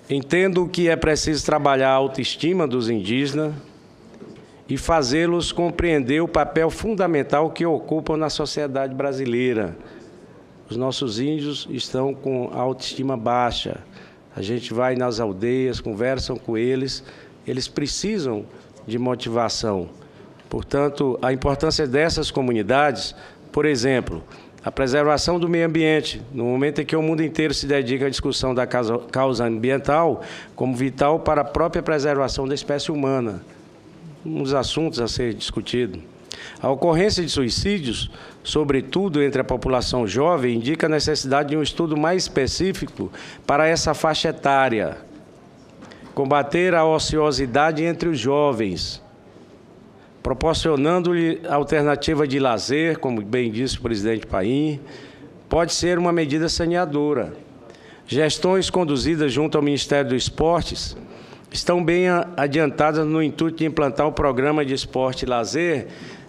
Entendo que é preciso trabalhar a autoestima dos indígenas e fazê-los compreender o papel fundamental que ocupam na sociedade brasileira. Os nossos índios estão com a autoestima baixa. A gente vai nas aldeias, conversam com eles, eles precisam de motivação. Portanto, a importância dessas comunidades, por exemplo, a preservação do meio ambiente, no momento em que o mundo inteiro se dedica à discussão da causa ambiental, como vital para a própria preservação da espécie humana, um dos assuntos a ser discutido. A ocorrência de suicídios, sobretudo entre a população jovem, indica a necessidade de um estudo mais específico para essa faixa etária. Combater a ociosidade entre os jovens, proporcionando-lhe alternativa de lazer, como bem disse o presidente Paim, pode ser uma medida saneadora. Gestões conduzidas junto ao Ministério dos Esportes estão bem adiantadas no intuito de implantar um programa de esporte e lazer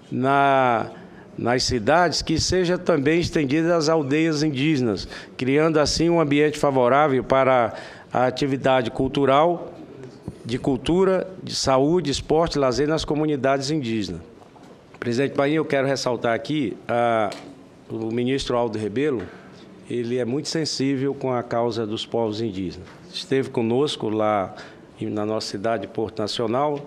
nas cidades que seja também estendido às aldeias indígenas, criando assim um ambiente favorável para a atividade cultural, de cultura, de saúde, esporte e lazer nas comunidades indígenas. Presidente Paim, eu quero ressaltar aqui, o ministro Aldo Rebelo, ele é muito sensível com a causa dos povos indígenas. Esteve conosco lá na nossa cidade de Porto Nacional,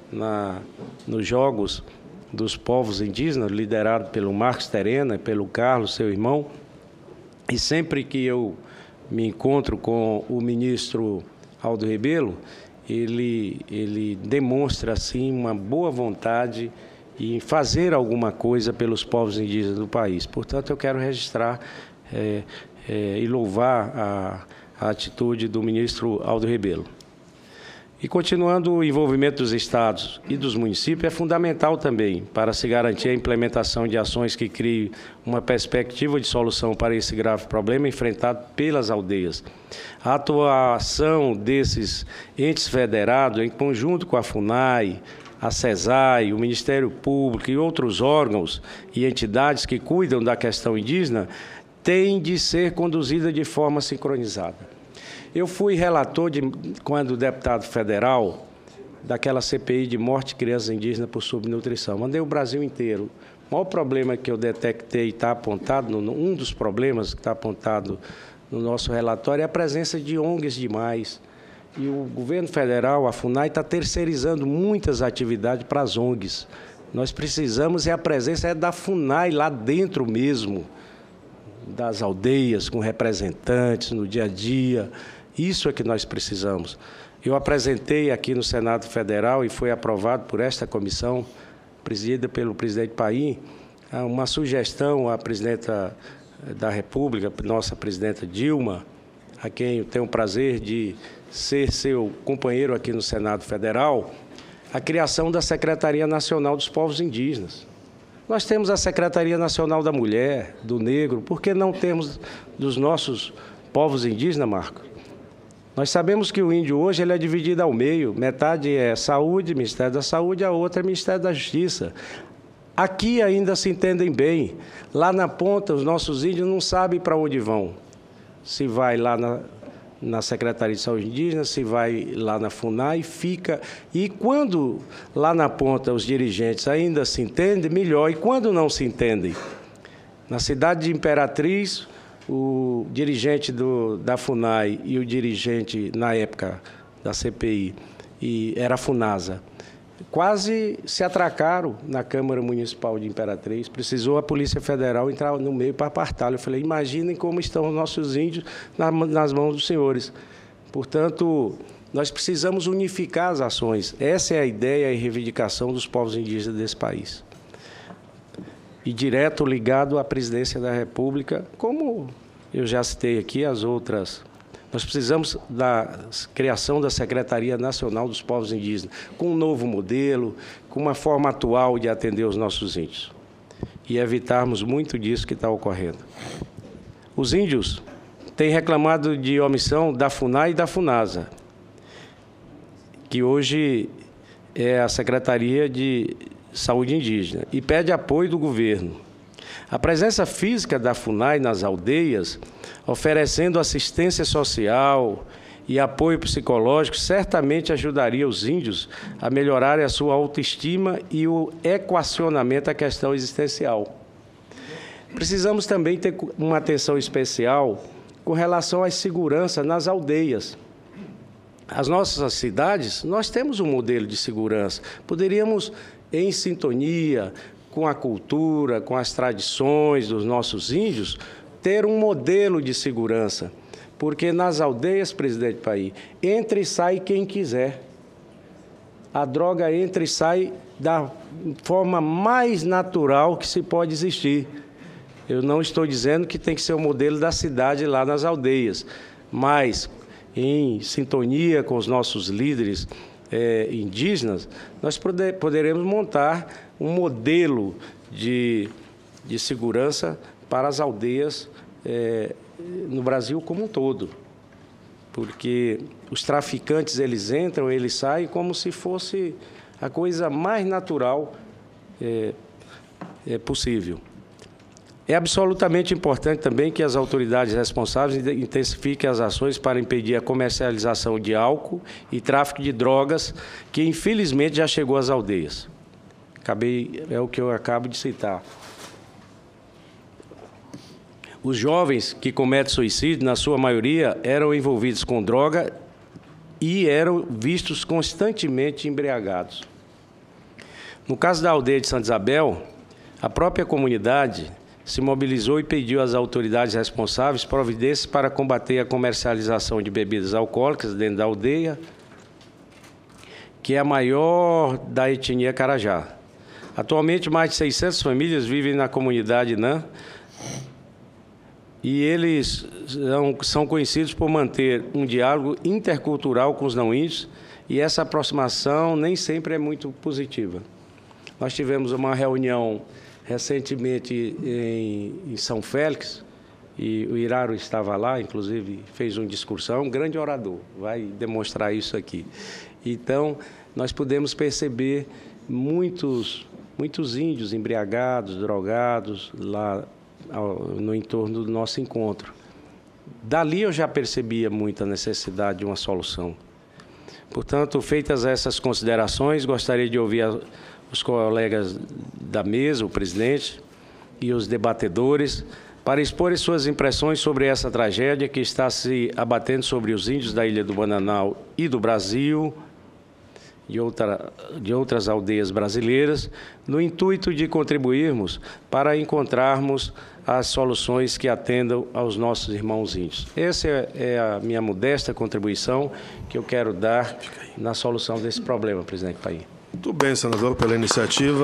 nos Jogos dos Povos Indígenas, liderado pelo Marcos Terena e pelo Carlos, seu irmão. E sempre que eu me encontro com o ministro Aldo Rebelo, ele demonstra, assim, uma boa vontade em fazer alguma coisa pelos povos indígenas do país. Portanto, eu quero registrar e louvar a atitude do ministro Aldo Rebelo. E continuando, o envolvimento dos estados e dos municípios é fundamental também para se garantir a implementação de ações que criem uma perspectiva de solução para esse grave problema enfrentado pelas aldeias. A atuação desses entes federados, em conjunto com a FUNAI, a CESAI, o Ministério Público e outros órgãos e entidades que cuidam da questão indígena, tem de ser conduzida de forma sincronizada. Eu fui relator, quando deputado federal, daquela CPI de morte de crianças indígenas por subnutrição. Mandei o Brasil inteiro. O maior problema que eu detectei está apontado, um dos problemas que está apontado no nosso relatório, é a presença de ONGs demais. E o governo federal, a FUNAI, está terceirizando muitas atividades para as ONGs. Nós precisamos, a presença da FUNAI lá dentro mesmo, das aldeias, com representantes no dia a dia. Isso é que nós precisamos. Eu apresentei aqui no Senado Federal e foi aprovado por esta comissão, presidida pelo presidente Paim, uma sugestão à presidenta da República, nossa presidenta Dilma, a quem eu tenho o prazer de ser seu companheiro aqui no Senado Federal, a criação da Secretaria Nacional dos Povos Indígenas. Nós temos a Secretaria Nacional da Mulher, do Negro, por que não temos dos nossos povos indígenas, Marco? Nós sabemos que o índio hoje ele é dividido ao meio, metade é saúde, Ministério da Saúde, a outra é Ministério da Justiça. Aqui ainda se entendem bem. Lá na ponta, os nossos índios não sabem para onde vão. Se vai lá na Secretaria de Saúde Indígena, se vai lá na FUNAI, fica. E quando lá na ponta os dirigentes ainda se entendem, melhor. E quando não se entendem? Na cidade de Imperatriz, o dirigente da FUNAI e o dirigente, na época, da CPI, era a FUNASA, quase se atracaram na Câmara Municipal de Imperatriz. Precisou a Polícia Federal entrar no meio para apartá-lo. Eu falei, imaginem como estão os nossos índios nas mãos dos senhores. Portanto, nós precisamos unificar as ações. Essa é a ideia e reivindicação dos povos indígenas desse país. E direto ligado à presidência da República, como eu já citei aqui as outras. Nós precisamos da criação da Secretaria Nacional dos Povos Indígenas, com um novo modelo, com uma forma atual de atender os nossos índios. E evitarmos muito disso que está ocorrendo. Os índios têm reclamado de omissão da FUNAI e da FUNASA, que hoje é a Secretaria de Saúde Indígena, e pede apoio do governo. A presença física da FUNAI nas aldeias, oferecendo assistência social e apoio psicológico certamente ajudaria os índios a melhorarem a sua autoestima e o equacionamento à questão existencial. Precisamos também ter uma atenção especial com relação à segurança nas aldeias. As nossas cidades, nós temos um modelo de segurança. Poderíamos, em sintonia com a cultura, com as tradições dos nossos índios, ter um modelo de segurança. Porque nas aldeias, presidente Paim, entra e sai quem quiser. A droga entra e sai da forma mais natural que se pode existir. Eu não estou dizendo que tem que ser o modelo da cidade lá nas aldeias, mas em sintonia com os nossos líderes indígenas, nós poderemos montar um modelo de segurança para as aldeias no Brasil como um todo. Porque os traficantes, eles entram, eles saem como se fosse a coisa mais natural possível. É absolutamente importante também que as autoridades responsáveis intensifiquem as ações para impedir a comercialização de álcool e tráfico de drogas, que infelizmente já chegou às aldeias. É o que eu acabo de citar. Os jovens que cometem suicídio, na sua maioria, eram envolvidos com droga e eram vistos constantemente embriagados. No caso da aldeia de Santa Isabel, a própria comunidade se mobilizou e pediu às autoridades responsáveis providências para combater a comercialização de bebidas alcoólicas dentro da aldeia, que é a maior da etnia Carajá. Atualmente, mais de 600 famílias vivem na comunidade Nã e eles são conhecidos por manter um diálogo intercultural com os não-índios e essa aproximação nem sempre é muito positiva. Nós tivemos uma reunião recentemente em São Félix, e o Iraro estava lá, inclusive fez uma discussão, um grande orador, vai demonstrar isso aqui. Então, nós podemos perceber muitos índios embriagados, drogados, lá no entorno do nosso encontro. Dali eu já percebia muita necessidade de uma solução. Portanto, feitas essas considerações, gostaria de ouvir os colegas da mesa, o presidente e os debatedores, para expor as suas impressões sobre essa tragédia que está se abatendo sobre os índios da Ilha do Bananal e do Brasil, de outras aldeias brasileiras, no intuito de contribuirmos para encontrarmos as soluções que atendam aos nossos irmãos índios. Essa é a minha modesta contribuição que eu quero dar na solução desse problema, presidente Paim. Muito bem, senador, pela iniciativa.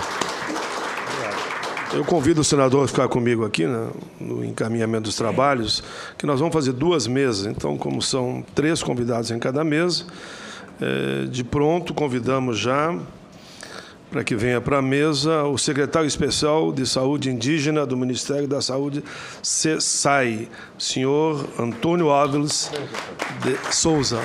Eu convido o senador a ficar comigo aqui no encaminhamento dos trabalhos, que nós vamos fazer 2 mesas. Então, como são 3 convidados em cada mesa, de pronto, convidamos já para que venha para a mesa o secretário especial de Saúde Indígena do Ministério da Saúde, SESAI, o senhor Antônio Áviles de Souza.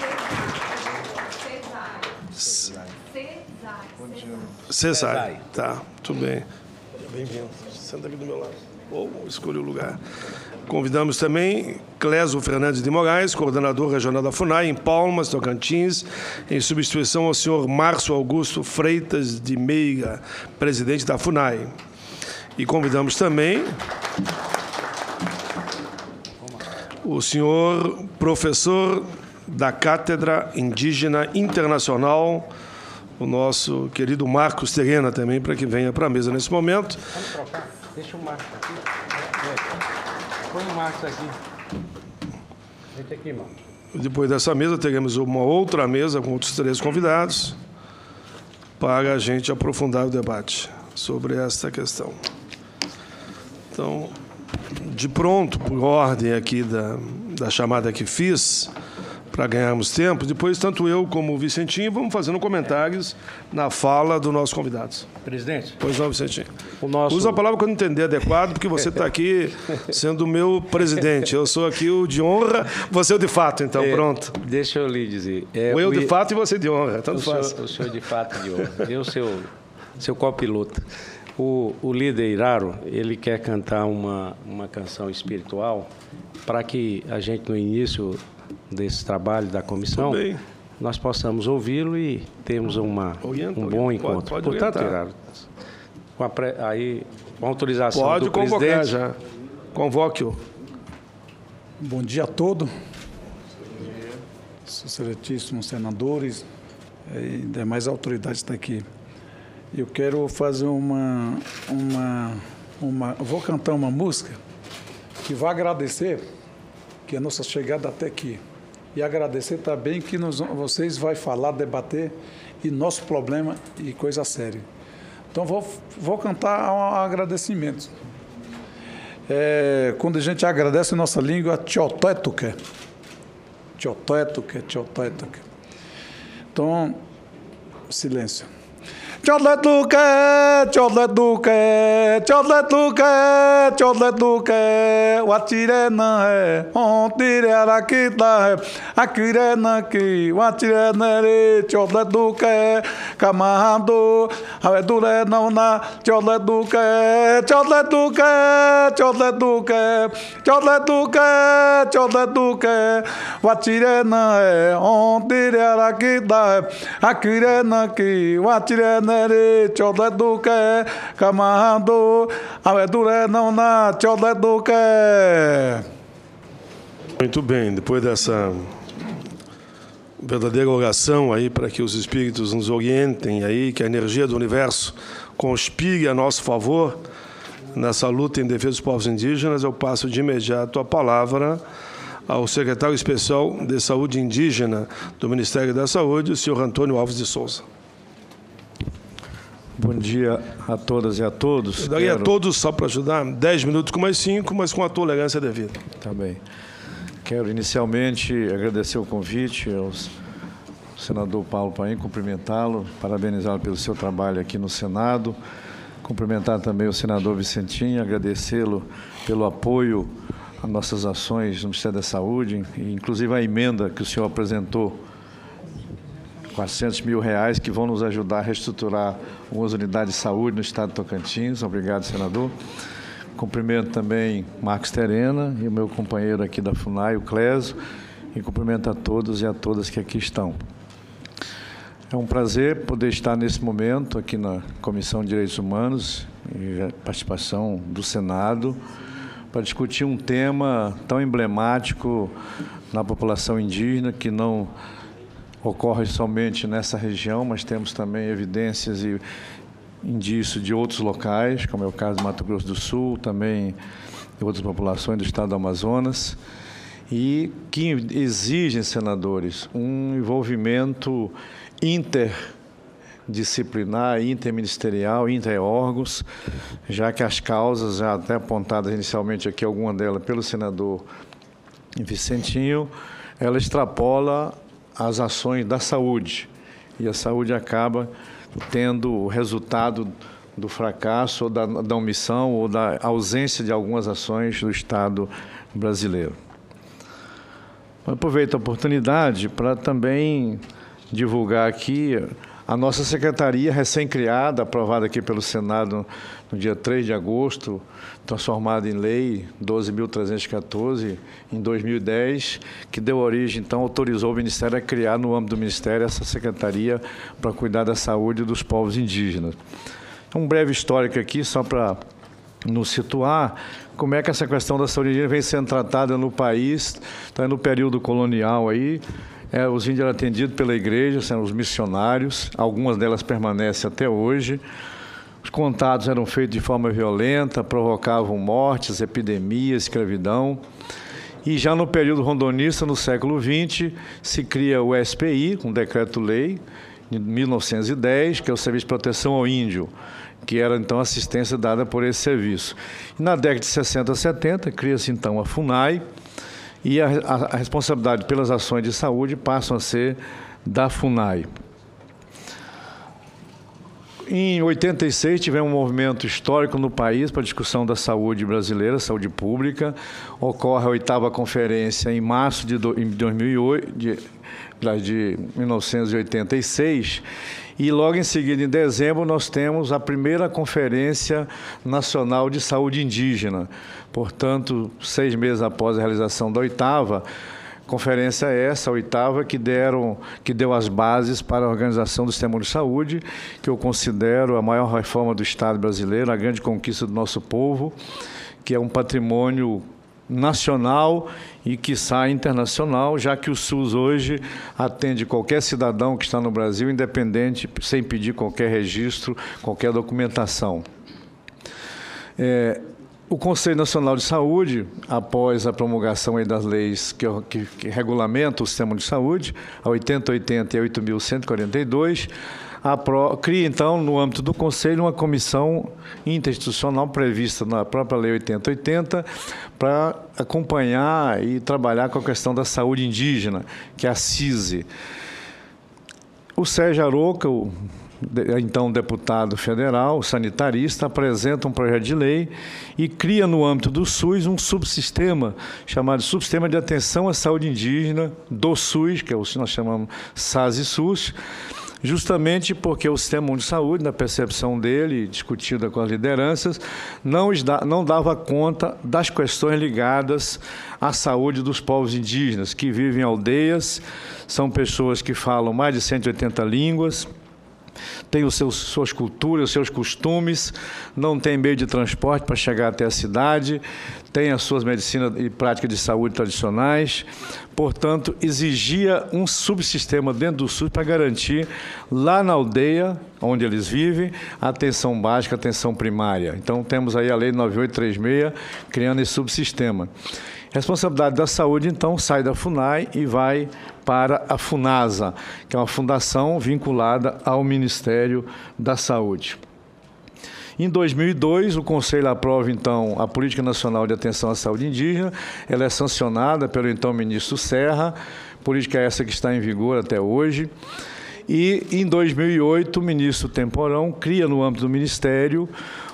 SESAI. Tá, muito bem. Bem-vindo. Senta aqui do meu lado. Ou escolha o lugar. Convidamos também Clésio Fernandes de Moraes, coordenador regional da FUNAI, em Palmas, Tocantins, em substituição ao senhor Márcio Augusto Freitas de Meiga, presidente da FUNAI. E convidamos também o senhor professor da Cátedra Indígena Internacional, o nosso querido Marcos Terena também, para que venha para a mesa nesse momento. Vamos trocar? Deixa o Marcos aqui. Põe o Marcos aqui. Deixa aqui, irmão. Depois dessa mesa, teremos uma outra mesa com outros 3 convidados para a gente aprofundar o debate sobre esta questão. Então, de pronto, por ordem aqui da chamada que fiz, para ganharmos tempo, depois tanto eu como o Vicentinho vamos fazendo comentários na fala dos nossos convidados. Presidente. Pois não, Vicentinho. Usa a palavra quando entender adequado, porque você está aqui sendo o meu presidente. Eu sou aqui o de honra, você é o de fato, então, pronto. Deixa eu lhe dizer. Eu de fato e você de honra, tanto faz. O senhor de fato de honra. Eu, seu copiloto. O líder Iraro, ele quer cantar uma canção espiritual para que a gente, no início desse trabalho da comissão, Tudo bem. nós possamos ouvi-lo e termos um bom encontro. Pode Portanto, orientar. Gerardo, com a autorização Pode do convocar presidente, já. Convoque-o. Bom dia a todos, excelentíssimos senadores e demais autoridades que estão aqui. Eu quero fazer vou cantar uma música que vai agradecer que a nossa chegada até aqui. E agradecer também que vocês vão falar, debater e nosso problema e coisa séria. Então vou cantar um agradecimento. Quando a gente agradece a nossa língua, tchotetuke. Tchotetuke, tchotetuke. Então, silêncio. Tchotetuke, tchotetuke, tchotetuke, tchotetuke. Watire na é, ontire arakita é. Akire na ki, watire nere, tchotetuke. Kamahando, avedure na una, tchotetuke, tchotetuke, tchotetuke, tchotetuke, tchotetuke. Watire na é, ontire arakita é. Akire na ki, watire nere, tchotetuke. Kamahando, avedure na una, tchotetuke. Muito bem, depois dessa verdadeira oração aí para que os espíritos nos orientem aí, que a energia do universo conspire a nosso favor nessa luta em defesa dos povos indígenas, eu passo de imediato a palavra ao secretário especial de Saúde Indígena do Ministério da Saúde, o senhor Antônio Alves de Souza. Bom dia a todas e a todos. Eu daria a todos, só para ajudar, 10 minutos com mais 5, mas com a tolerância devida. Tá bem. Quero inicialmente agradecer o convite ao senador Paulo Paim, cumprimentá-lo, parabenizá-lo pelo seu trabalho aqui no Senado, cumprimentar também o senador Vicentinho, agradecê-lo pelo apoio às nossas ações no Ministério da Saúde, inclusive a emenda que o senhor apresentou, R$400 mil, que vão nos ajudar a reestruturar algumas unidades de saúde no estado de Tocantins. Obrigado, senador. Cumprimento também Marcos Terena e o meu companheiro aqui da FUNAI, o Clésio, e cumprimento a todos e a todas que aqui estão. É um prazer poder estar nesse momento aqui na Comissão de Direitos Humanos e a participação do Senado para discutir um tema tão emblemático na população indígena, que não ocorre somente nessa região, mas temos também evidências e indícios de outros locais, como é o caso do Mato Grosso do Sul, também de outras populações do estado do Amazonas, e que exigem, senadores, um envolvimento interdisciplinar, interministerial, interórgãos, já que as causas, já até apontadas inicialmente aqui, alguma delas pelo senador Vicentinho, ela extrapola as ações da saúde, e a saúde acaba tendo o resultado do fracasso, ou da omissão, ou da ausência de algumas ações do Estado brasileiro. Aproveito a oportunidade para também divulgar aqui a nossa secretaria recém-criada, aprovada aqui pelo Senado no dia 3 de agosto, transformada em lei 12.314, em 2010, que deu origem, então, autorizou o Ministério a criar, no âmbito do Ministério, essa secretaria para cuidar da saúde dos povos indígenas. Um breve histórico aqui, só para nos situar, como é que essa questão da saúde indígena vem sendo tratada no país, está no período colonial aí. Os índios eram atendidos pela igreja, sendo os missionários, algumas delas permanecem até hoje. Os contatos eram feitos de forma violenta, provocavam mortes, epidemias, escravidão. E já no período rondonista, no século XX, se cria o SPI, um decreto-lei, de 1910, que é o Serviço de Proteção ao Índio, que era, então, assistência dada por esse serviço. E na década de 60 a 70, cria-se, então, a FUNAI, e a responsabilidade pelas ações de saúde passam a ser da FUNAI. Em 86, tivemos um movimento histórico no país para a discussão da saúde brasileira, saúde pública. Ocorre a 8ª conferência em março de 1986, e logo em seguida, em dezembro, nós temos a primeira Conferência Nacional de Saúde Indígena. Portanto, 6 meses após a realização da 8ª, Conferência essa, a 8ª, que deu as bases para a organização do Sistema de Saúde, que eu considero a maior reforma do Estado brasileiro, a grande conquista do nosso povo, que é um patrimônio nacional e, quiçá, internacional, já que o SUS hoje atende qualquer cidadão que está no Brasil, independente, sem pedir qualquer registro, qualquer documentação. O Conselho Nacional de Saúde, após a promulgação aí das leis que regulamentam o sistema de saúde, a 8080 e a 8.142, cria, então, no âmbito do Conselho, uma comissão interinstitucional prevista na própria Lei 8080 para acompanhar e trabalhar com a questão da saúde indígena, que é a CISI. O Sérgio Aroca, então deputado federal, sanitarista, apresenta um projeto de lei e cria no âmbito do SUS um subsistema chamado Subsistema de Atenção à Saúde Indígena do SUS, que é o que nós chamamos SASI-SUS, justamente porque o sistema de saúde, na percepção dele, discutida com as lideranças, não dava conta das questões ligadas à saúde dos povos indígenas, que vivem em aldeias, são pessoas que falam mais de 180 línguas, tem suas culturas, os seus costumes, não tem meio de transporte para chegar até a cidade, tem as suas medicinas e práticas de saúde tradicionais, portanto, exigia um subsistema dentro do SUS para garantir, lá na aldeia, onde eles vivem, a atenção básica, a atenção primária. Então, temos aí a Lei 9836, criando esse subsistema. A responsabilidade da saúde, então, sai da FUNAI e vai para a FUNASA, que é uma fundação vinculada ao Ministério da Saúde. Em 2002, o Conselho aprova, então, a Política Nacional de Atenção à Saúde Indígena. Ela é sancionada pelo, então, ministro Serra, política essa que está em vigor até hoje. E, em 2008, o ministro Temporão cria, no âmbito do Ministério,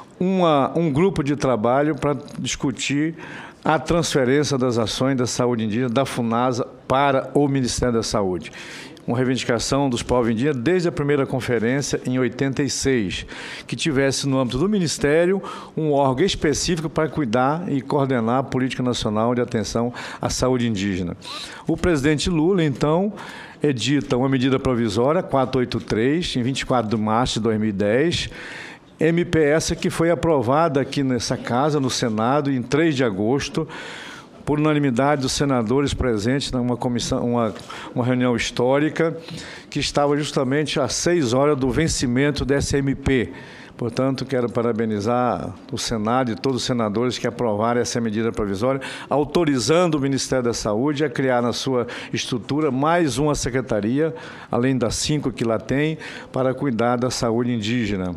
um grupo de trabalho para discutir a transferência das ações da saúde indígena da FUNASA para o Ministério da Saúde. Uma reivindicação dos povos indígenas desde a primeira conferência, em 86, que tivesse no âmbito do Ministério um órgão específico para cuidar e coordenar a Política Nacional de Atenção à Saúde Indígena. O presidente Lula, então, edita uma medida provisória, 483, em 24 de março de 2010, MPS que foi aprovada aqui nessa casa, no Senado, em 3 de agosto, por unanimidade dos senadores presentes numa comissão, uma reunião histórica, que estava justamente às 6 horas do vencimento dessa MP. Portanto, quero parabenizar o Senado e todos os senadores que aprovaram essa medida provisória, autorizando o Ministério da Saúde a criar na sua estrutura mais uma secretaria, além das 5 que lá tem, para cuidar da saúde indígena.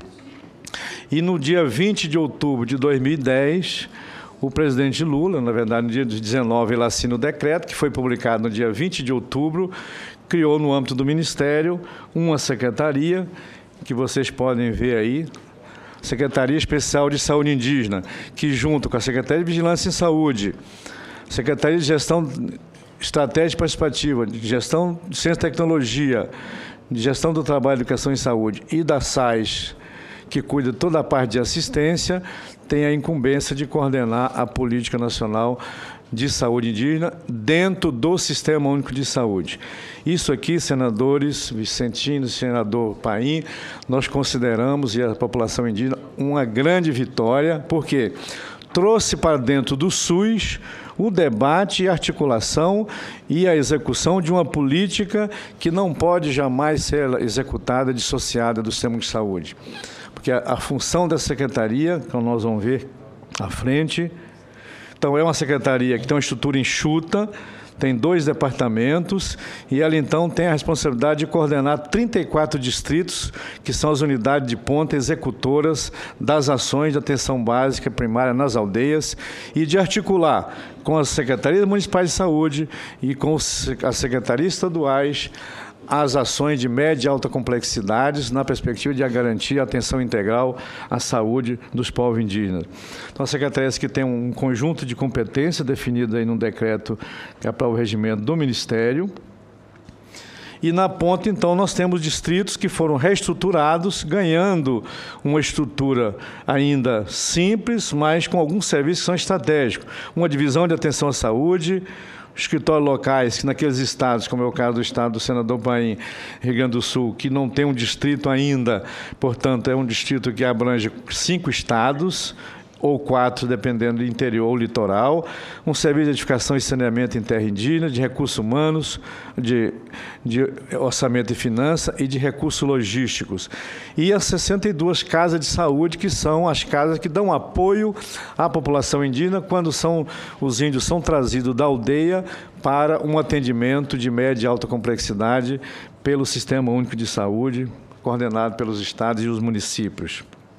E no dia 20 de outubro de 2010, o presidente Lula, na verdade, no dia 19, ele assina o decreto, que foi publicado no dia 20 de outubro, criou no âmbito do Ministério uma secretaria, que vocês podem ver aí, Secretaria Especial de Saúde Indígena, que junto com a Secretaria de Vigilância em Saúde, Secretaria de Gestão Estratégica Participativa, de Gestão de Ciência e Tecnologia, de Gestão do Trabalho, Educação e Saúde e da SAIS, que cuida de toda a parte de assistência, tem a incumbência de coordenar a Política Nacional de Saúde Indígena dentro do Sistema Único de Saúde. Isso aqui, senadores Vicentino e senador Paim, nós consideramos, e a população indígena, uma grande vitória, porque trouxe para dentro do SUS o debate, a articulação e a execução de uma política que não pode jamais ser executada, dissociada do sistema de saúde. Porque a função da secretaria, como nós vamos ver à frente, então é uma secretaria que tem uma estrutura enxuta, tem 2 departamentos, e ela então tem a responsabilidade de coordenar 34 distritos, que são as unidades de ponta executoras das ações de atenção básica primária nas aldeias, e de articular com as secretarias municipais de saúde e com as secretarias estaduais as ações de média e alta complexidade na perspectiva de garantir a atenção integral à saúde dos povos indígenas. Então, as secretarias que têm um conjunto de competências definido aí num decreto que é para o regimento do Ministério. E na ponta, então, nós temos distritos que foram reestruturados, ganhando uma estrutura ainda simples, mas com alguns serviços que são estratégicos. Uma divisão de atenção à saúde, escritórios locais, que naqueles estados, como é o caso do estado do senador Paim, Rio Grande do Sul, que não tem um distrito ainda, portanto, é um distrito que abrange 5 estados, ou 4, dependendo do interior ou litoral, um serviço de edificação e saneamento em terra indígena, de recursos humanos, de orçamento e finança e de recursos logísticos. E as 62 casas de saúde, que são as casas que dão apoio à população indígena quando os índios são trazidos da aldeia para um atendimento de média e alta complexidade pelo Sistema Único de Saúde, coordenado pelos estados e os municípios.